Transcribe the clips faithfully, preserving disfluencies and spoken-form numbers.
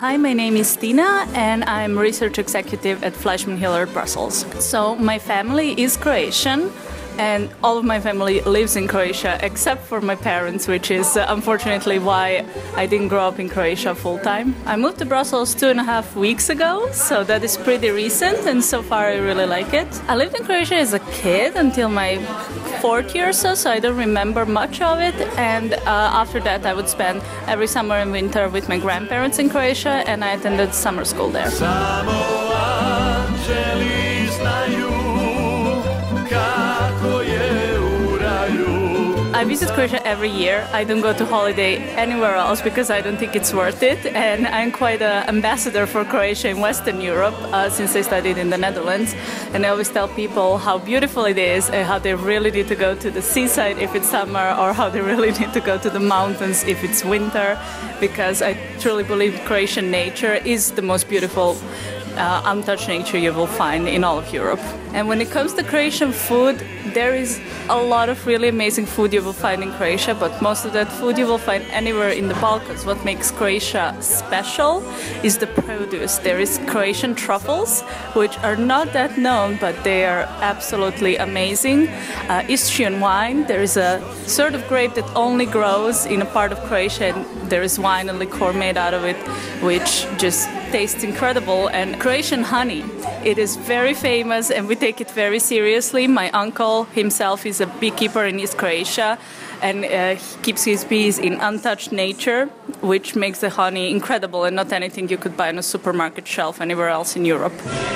Hi, my name is Tina and I'm research executive at Fleischmann Hillard Brussels. So my family is Croatian and all of my family lives in Croatia except for my parents, which is uh, unfortunately why I didn't grow up in Croatia full time. I moved to Brussels two and a half weeks ago, so that is pretty recent and so far I really like it. I lived in Croatia as a kid until my fourth year or so, so I don't remember much of it, and uh, after that I would spend every summer and winter with my grandparents in Croatia and I attended summer school there. I visit Croatia every year. I don't go to holiday anywhere else because I don't think it's worth it, and I'm quite an ambassador for Croatia in Western Europe uh, since I studied in the Netherlands, and I always tell people how beautiful it is and how they really need to go to the seaside if it's summer or how they really need to go to the mountains if it's winter, because I truly believe Croatian nature is the most beautiful Uh, untouched nature you will find in all of Europe. And when it comes to Croatian food, there is a lot of really amazing food you will find in Croatia, but most of that food you will find anywhere in the Balkans. What makes Croatia special is the produce. There is Croatian truffles, which are not that known, but they are absolutely amazing. Uh, Istrian wine, there is a sort of grape that only grows in a part of Croatia, and there is wine and liqueur made out of it, which just tastes incredible. And Croatian honey, it is very famous and we take it very seriously. My uncle himself is a beekeeper in East Croatia and uh, he keeps his bees in untouched nature, which makes the honey incredible and not anything you could buy on a supermarket shelf anywhere else in Europe.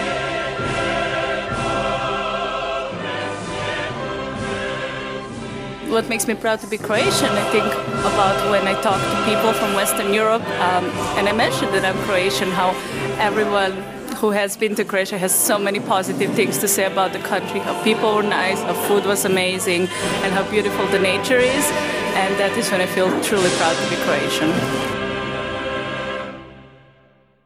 What makes me proud to be Croatian, I think about when I talk to people from Western Europe, um, and I mentioned that I'm Croatian, how everyone who has been to Croatia has so many positive things to say about the country, how people were nice, how food was amazing, and how beautiful the nature is, and that is when I feel truly proud to be Croatian.